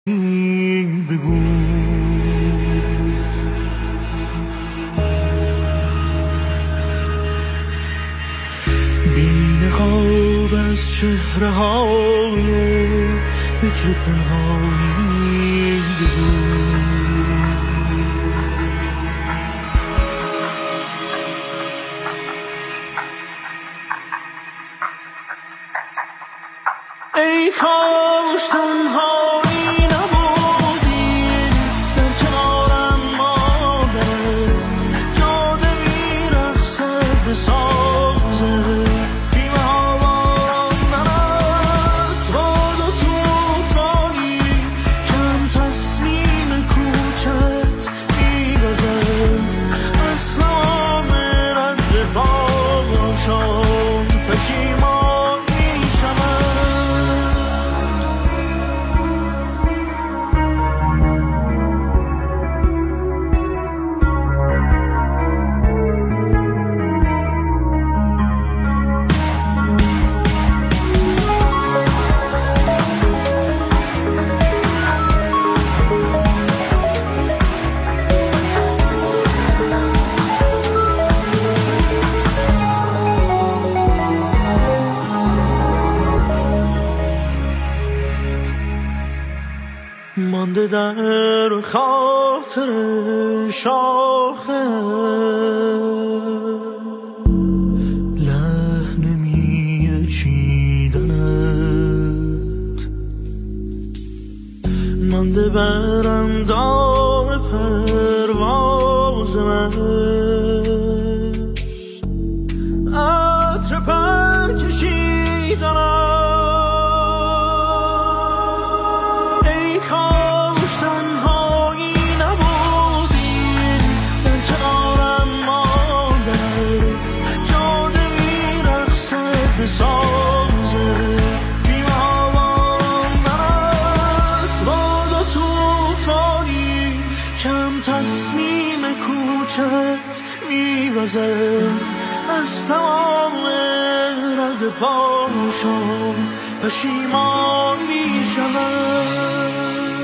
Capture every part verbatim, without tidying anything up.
بگو بی نقاب از چهره های بکر پنهانی بگو ای کاش تنهایی نبودیم در کنارم مادرت جاده میرقصد به سازت بیمه آواران منت باد و توفانی کم تصمیم کوچت میوزد از تمام رد پاشان پشیمان میشود مانده در خاطر شاخه لحن میوه چیدنت مانده بر اندام پرواز من عطر پر کشیدنت از تمام رد پاشان پشیمان می شود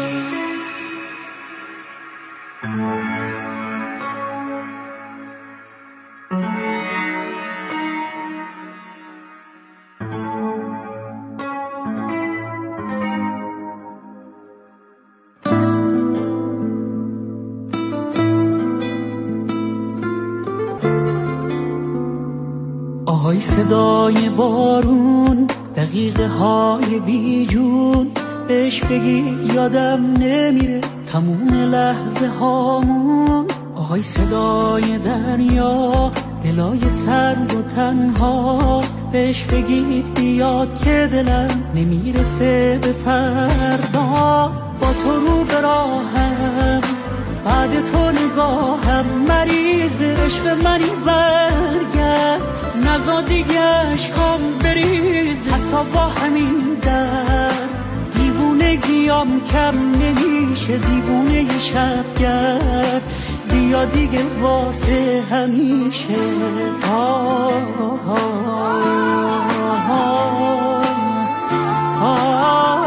آهای صدای بارون دقیقه های بیجون بهش بگید یادم نمیره تموم لحظه هامون آهای صدای دریا دلای سرد و تنها بهش بگید بیاد که دلم نمیرسه به فردا با تو رو به راهم بعد تو نگاهم مریض عشق منی برگرد نزا دیگه عشقام بریز حتی با همین درد دیوونگیام کم نمیشه دیوونه ی شبگرد بیا دیگه واسه همیشه آه آه آه آه آه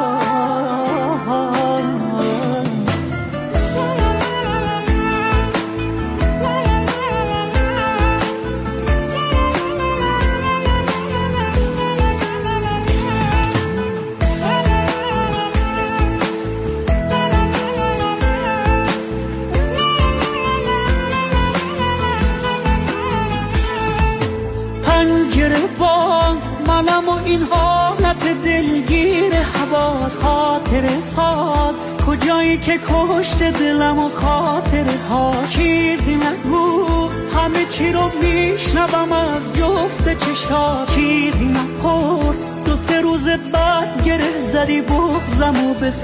منم و این حالت دلگیر حواس خاطر ساز کجایی که کشت دلم و خاطره ها چیزی نگو همه چی رو میشنوم از جفت چشا چیزی نپرس دو سه روز بعد گره زدی بغزم و به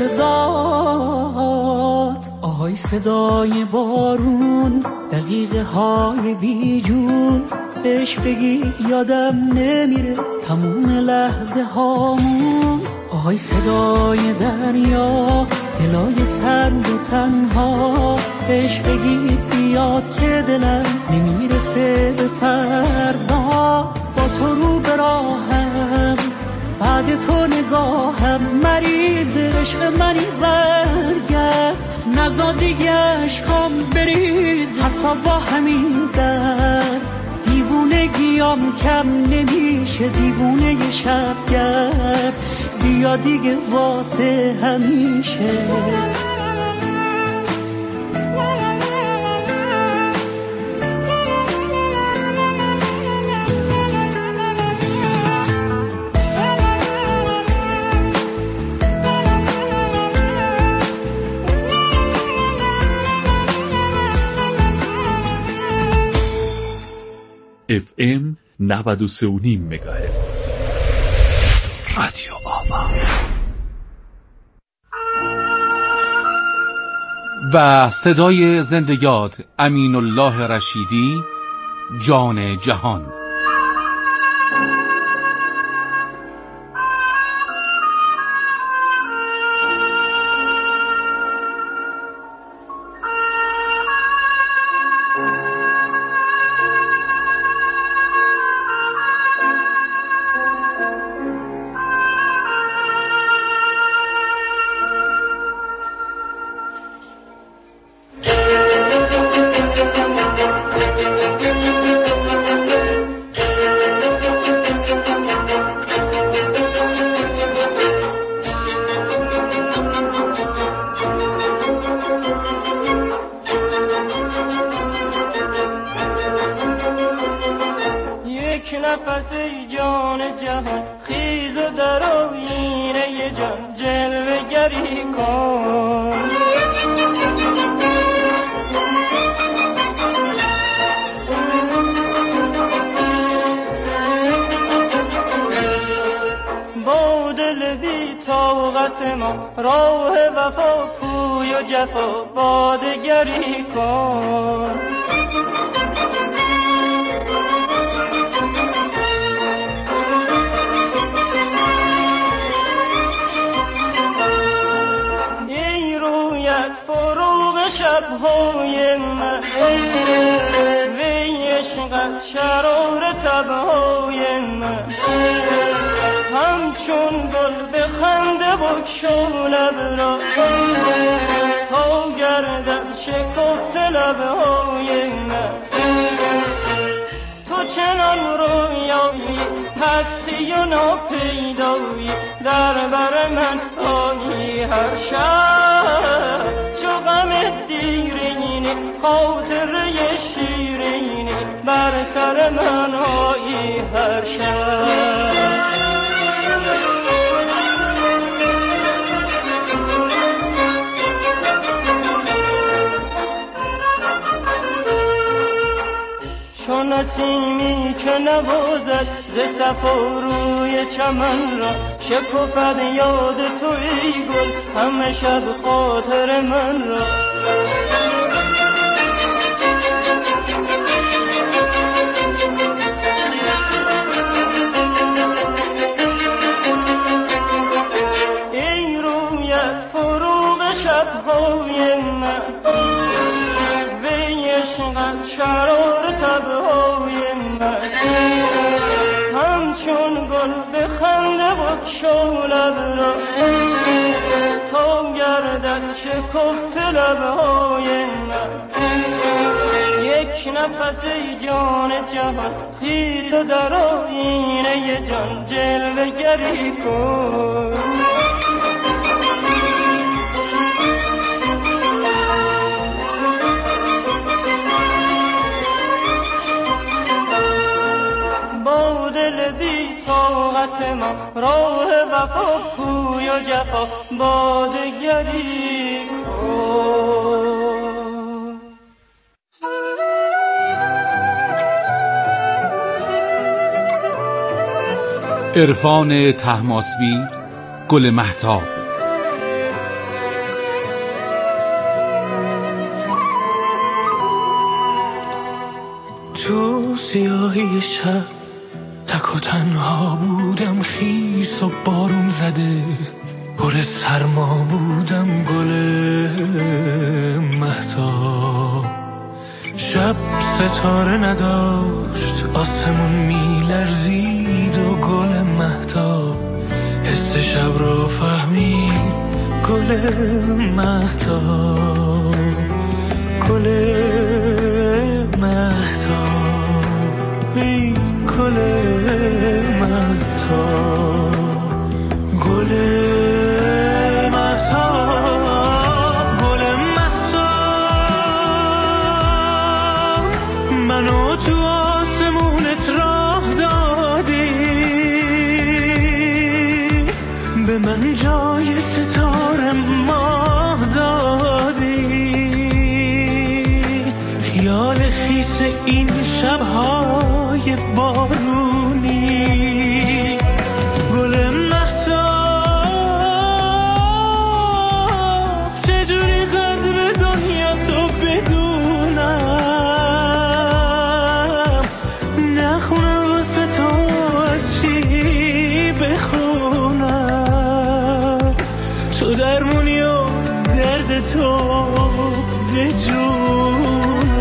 صدات آهای صدای بارون دقیقه های بیجون بهش بگید یادم نمیره تموم لحظه هامون آهای صدای دریا دلای سرد و تنها بهش بگید بیاد که دلم نمیرسه به فردا با تو رو به راهم بعد تو نگاهم مریض عشق منی برگرد، نزا دیگه عشقام بریز حتی با همین درد. دیوونگیام کم نمیشه دیوونه شبگرد، بیا دیگه واسه همیشه. اف ام نود و سه و نیم مگاهرتز رادیو آوا. و صدای زنده یاد امین الله رشیدی، جان جهان. نسیمی که نوازد ز صفا روی چمن را، شکفد یاد تو ای گل همه شب خاطر من را. ای رویت فروغ شبهای من، وی عشقت شرار تبهای من، همچون گل به خنده بگشا لب را، تا گردد شکفت لبهای من. یک نفس ای جان جهان، خیز و در آیینه جان جلوه گری کن. با دل بی طاقت ما راه وفا کوی و جفا بادگری کن. عرفان طهماسبی، گل مهتاب. تو سیاهی شب تک و تنها بودم، خیس و بارون زده پر سرما بودم، گل مهتاب. شب ستاره نداشت، آسمون میلرزید و گل مهتاب راز شب را فهمید گل مهتاب، گل مهتاب، ای گل مهتاب، گل مهتاب، گل مهتاب، منو تو آسمونت راه دادی، به من جای ستاره ماه دادی، خیال خیس این شبهای بارونی، گل مهتاب، چجوری قدر دنیا تو بدونم، نخونم واسه تو از چی بخونم، تو درمونی و درد تو به جونم.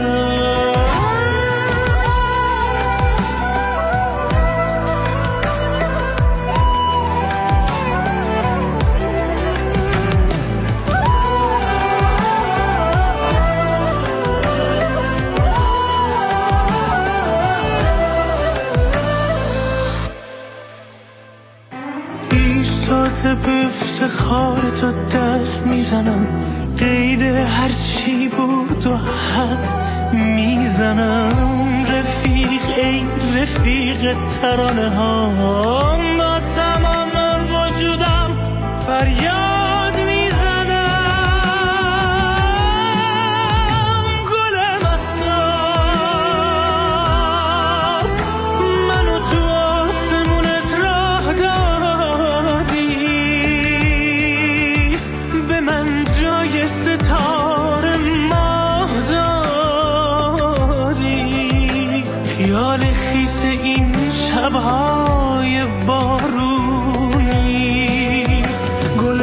ایستاده به افتخار تو دست میزنم، قید هرچی بود و هست میزنم، رفیق ای رفیق ترانه ها، با تمام وجودم فریاد میزنم، گل مهتاب، منو تو آسمونت راه دادی، به من جای ستاره ماه دادی، خیال خیس این شبهای بارونی، گل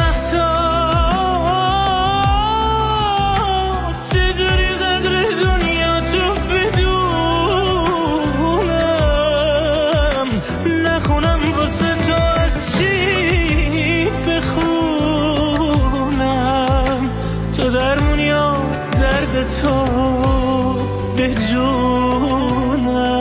مهتاب، چجوری قدر دنیا تو بدونم، نخونم واسه تو از چی بخونم، تو درمونی و درد تو به جونم.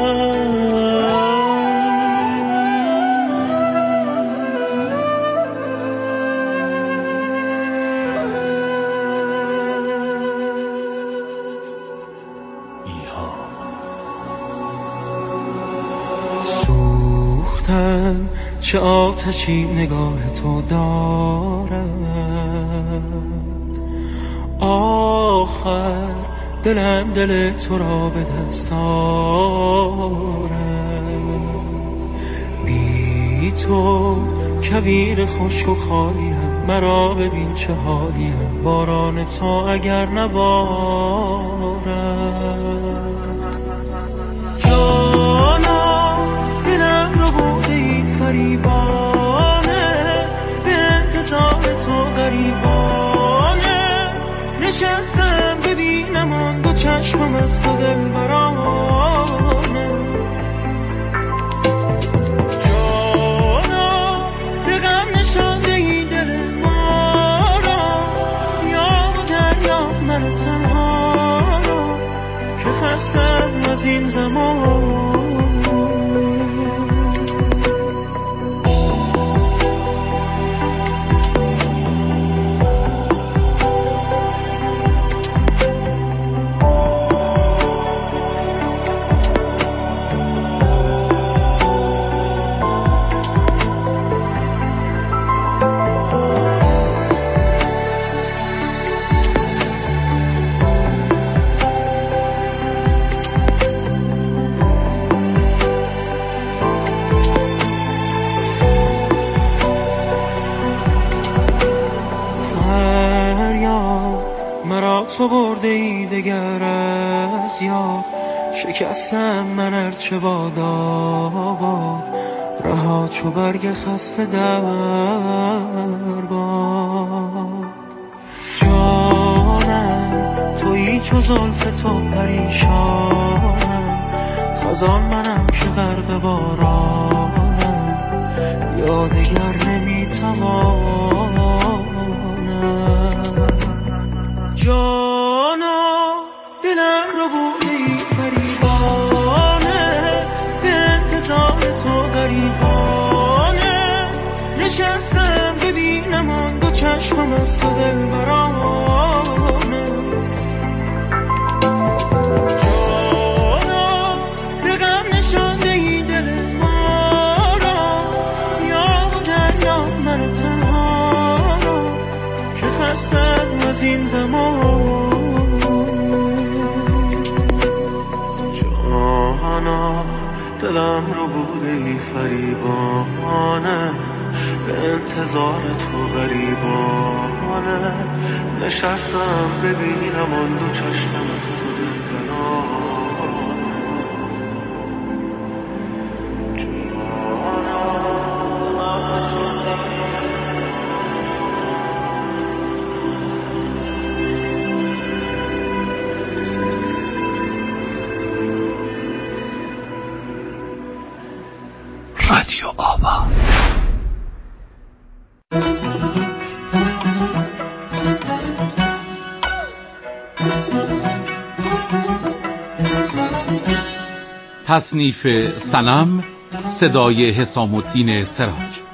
سوختم چه آتشی نگاه تو دارد، آخر دلم دل تو را به دست آورد، بی تو کویر خشک و خالیم، مرا ببین چه حالیم، باران تو اگر نبارد، جانا دلم رو برده این فریبانه، به انتظار تو غریبانه، نشستم ببینم آن دو چشمم از تو دل برانه، جانا به غم نشانده این دل ما را، یا و دریا من تنها را، که خستم از این زمان. تو برده ای دگر از یاد، شکستم من ارچه باد آباد، رها چو برگ خسته در باد، جانم تویی چو زلف تو پریشانم، خزان منم که غرق بارانم، حالا دیگر نمیتوانم. جانا دلم رو بودی فریبانه، به انتظار تو غریبانه نشستم ببینم آن دو چشمم از تو دل برانه. جانا به غم نشانده ای دل ما را، یا دریا من تنها را که خستم از این زمان. جانا دلم رو بوده ای فریبانه، به انتظار تو غریبانه نشستم ببینم آن دو چشمم از تو دل برانه. جانا دلم نشانده رادیو آوا. تصنیف صنم، صدای حسام الدین سراج.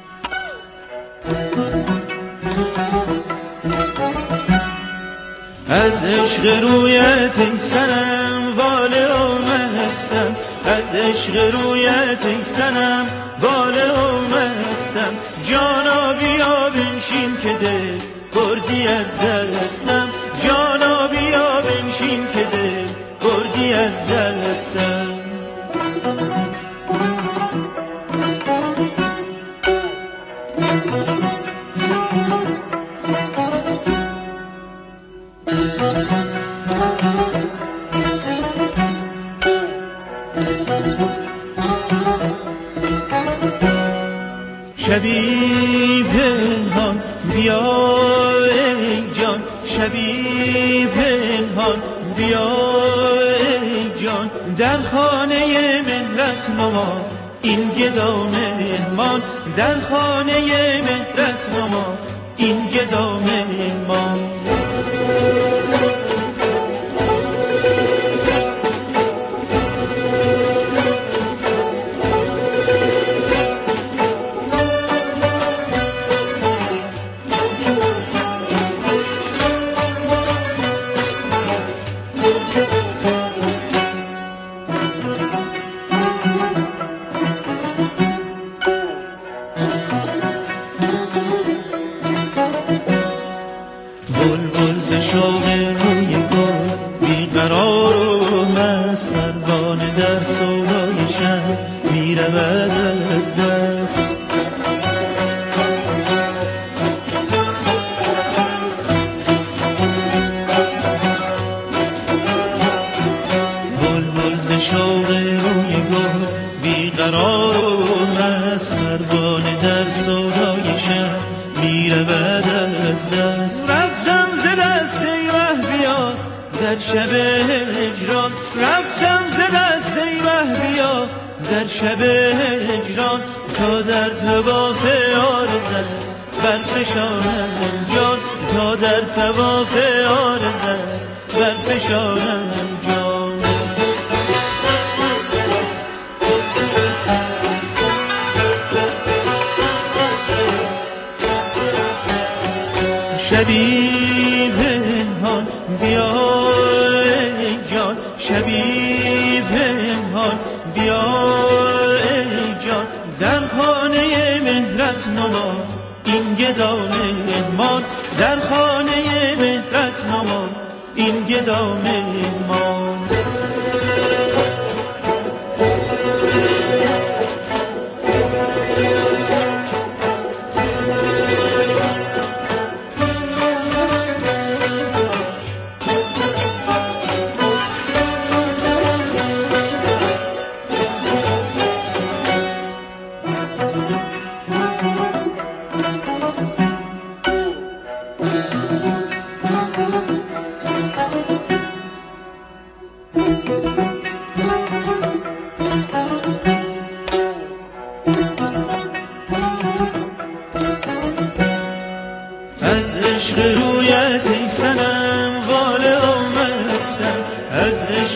از عشق رویت ای صنم واله و مستم، از عشق رویت ای صنم واله و مستم. جانا بیا بنشین که دل بردی از دستم، جانا بیا بنشین که دل بردی از دستم. شبی پنهان بیا ای جان، شبی پنهان بیا ای جان، در خانه مهرت ماما این گدا مهمان، در خانه مهرت ماما این گدا مهمان. بلبل ز شوق روی گل بیقرار و مست، پروانه در سودای شب میرود از دست. بلبل ز شوق روی گل بیقرار و مست، پروانه در سودای شب میرود از دست. رفتم ز دست ای مه بیا در شب هجران، رفتم ز دست ای مه بیا در شب هجران، تا در طواف عارضت برفشانم جان، تا در طواف عارضت برفشانم جان. شبی پنهان بیا ای جان، شبی پنهان بیا ای جان، در خانه مهرت نما این گدا مهمان، در خانه مهرت نما این گدا مهمان. Thank you.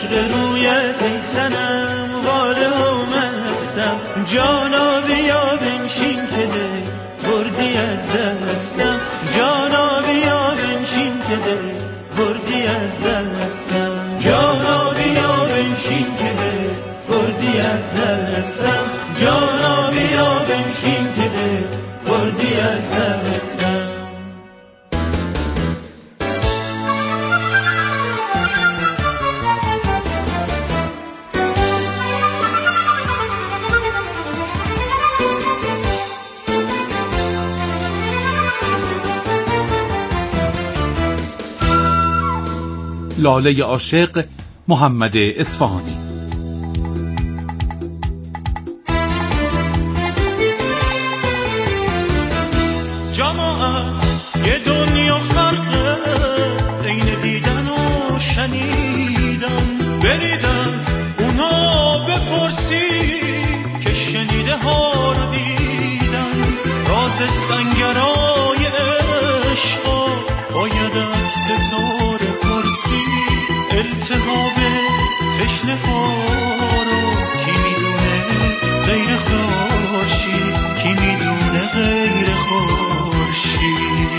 غرق رویت ای سنم واله و مستم جانا بیا بنشین که دل بردی از دستم جانا بیا بنشین که دل بردی از دستم جانا بیا بنشین که دل بردی از دستم جانا بیا بنشین که دل بردی از دستم لاله عاشق محمد اصفهانی. جماعت یه دنیا فرقه بین دیدن و شنیدن برید از اونا بپرسی که شنیده ها رو دیدن راز سنگرای عشقا باید از ستاره پرسی التهاب تشنه ها رو کی میدونه غیر خورشید کی میدونه غیر خورشید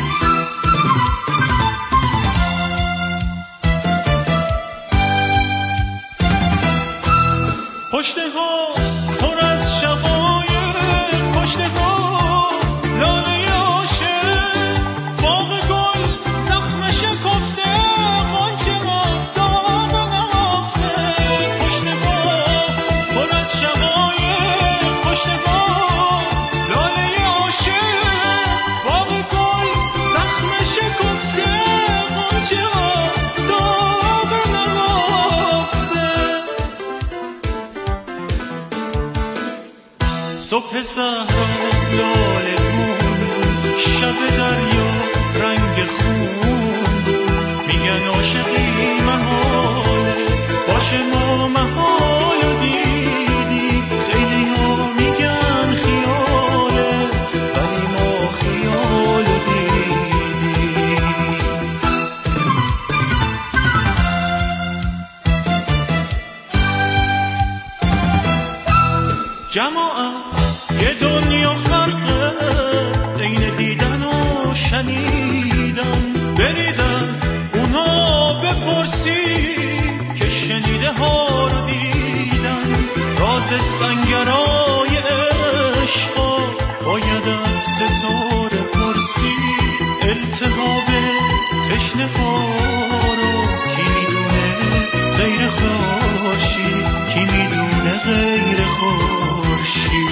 پشته ها پر از شقایق پشته ها لاله عاشق باغ گل زخم شکفته قنچه ها داغ نهفته پشته ها پر از شقایق پشته ها لاله عاشق باغ گل زخم شکفته قنچه ها داغ نهفته صبح صحرا لاله گون شب دریا رنگ خون میگن عاشقی محاله باشه ما محال و دیدی خیلی ها میگن خیاله ولی ما خیال و دیدی جماعت یه دنیا فرقه بین دیدن و شنیدن برید از اونا بپرسی که شنیده ها رو دیدن راز سنگرای عشقا باید از ستاره پرسی التهاب تشنه ها رو کی میدونه غیر خورشید کی میدونه غیر خورشید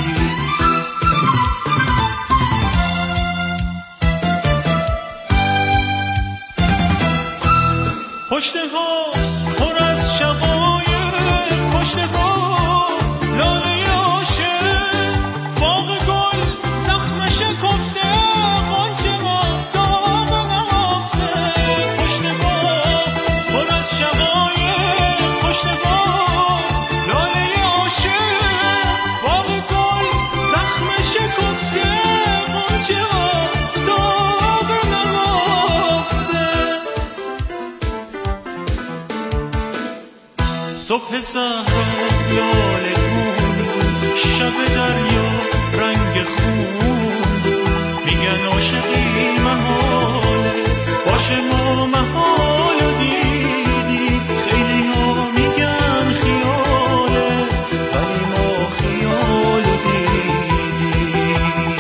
پشته ها پر از شقایق پشته ها لاله عاشق باغ گل زخم شکفته قنچه ها داغ نهفته پشته ها پر از شقایق پشته ها لاله عاشق باغ گل زخم شکفته قنچه ها داغ نهفته صبح صحرا لاله گون شب دریا رنگ خون میگن عاشقی محاله باشه ما محال و دیدی خیلی ها میگن خیاله ولی ما خیال و دیدی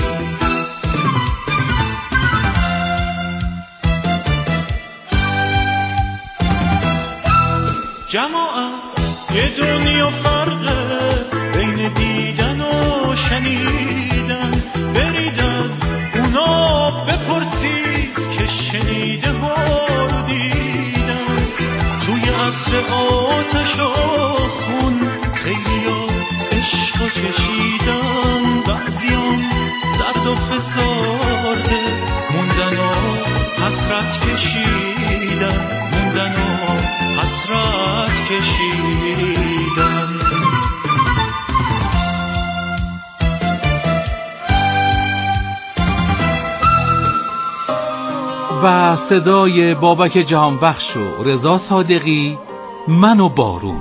جماعت یه دنیا فرقه بین دیدن و شنیدن برید از اونا بپرسید که شنیده ها رو دیدن توی عصر آتش و خون خیلی ها عشق و چشیدن بعضیان زرد و فسارده موندن و حسرت کشیدن موندن و حسرت کشیدن و صدای بابک جهانبخش و رضا صادقی من و بارون.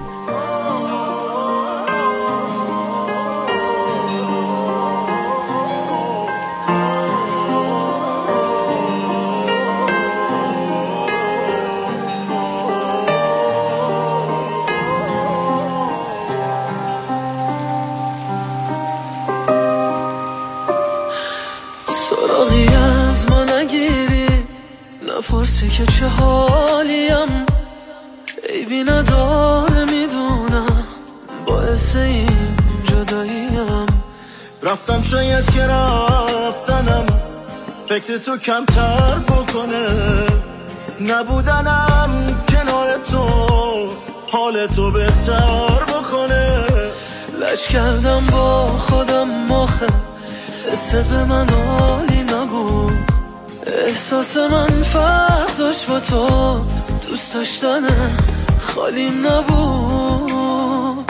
سراغی از ما نگیری، نپرسی که چه حالیم، عیبی نداره میدونم، باعث این جداییم. رفتم شاید که رفتنم فکر تو کمتر بکنه، نبودنم کنار تو حال تو بهتر بکنه. لج کردم با خودم آخه حس به من حالی نبود، احساس من فرق داشت با تو، دوست داشتن خالی نبود.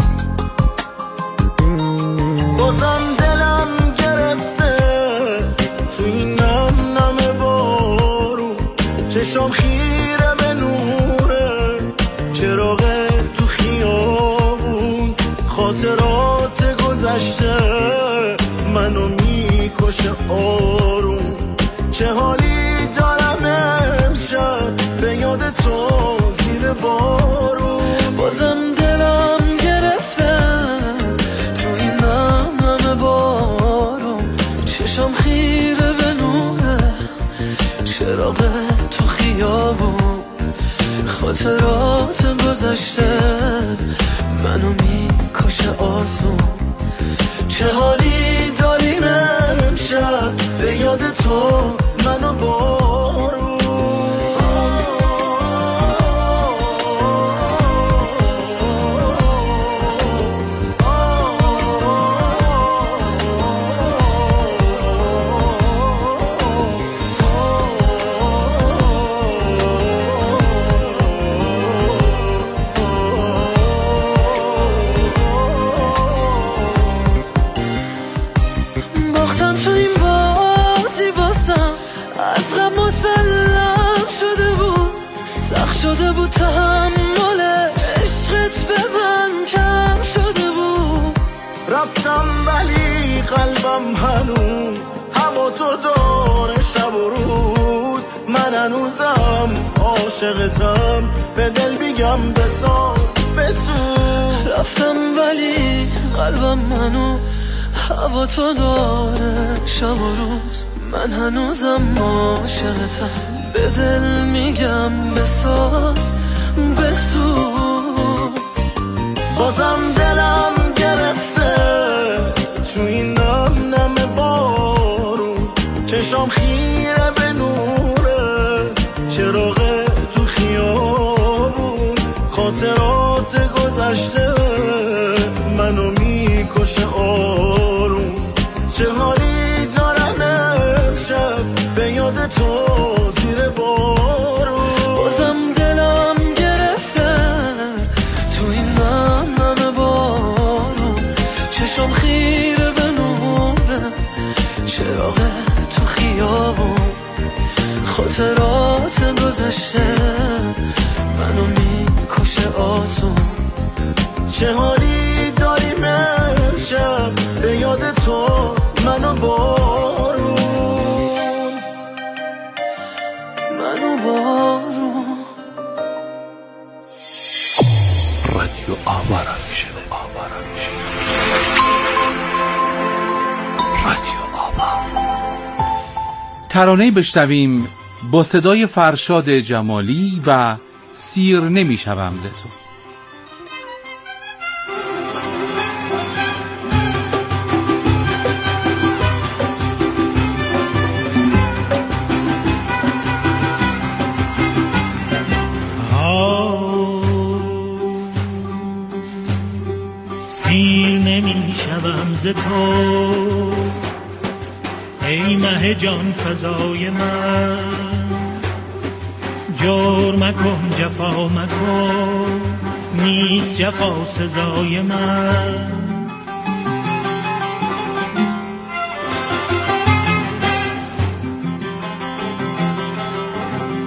بازم دلم گرفته تو این نم نم بارون، چشم خیره به نوره چراغ تو خیابون، خاطرات گذشته منو میکشه آروم. چه حالی دارم امشب به یاد تو زیر بارون. بازم دلم گرفتم تو این نم نم بارون، چشم خیره به نوره چراغ تو خیابون، خاطرات گذشته منو میکشه آسون. چه حالی داریم امشب به یاد تو منو بارون. باختم تو این بازی واسم، از غم مسلم شده بود، سخت شده بود تحملش، عشقت به من کم شده بود. رفتم ولی قلبم هنوز هوا تو داره شب و روز، من هنوزم عاشقتم، به دل میگم بساز بسوز. رفتم ولی قلبم هنوز هوا تو داره شب و روز، من هنوزم عاشقتم، به دل میگم بساز بسوز. بازم دلم گرفته تو این نم نم بارون، چشم خیره به نوره چراغ تو خیابون، خاطرات گذشته منو میکشه آروم. چه حالی دارم امشب به یاد تو زیر بارون. بازم دلم گرفته تو این نم نم بارون، چشم خیره به نوره چراغ تو خیابون، خاطرات گذشته منو میکشه آسون. چه حالی داریم امشب به یاد تو منو بارون، منو بارون. رادیو آوارا میشه آوارا میشه رادیو آوا. ترانه‌ای بشنویم با صدای فرشاد جمالی و سیر نمیشوم ز تو. سیر نمیشوم ز تو ای مه جان فزای من، جور مکن جفا مکن نیست جفا سزای من.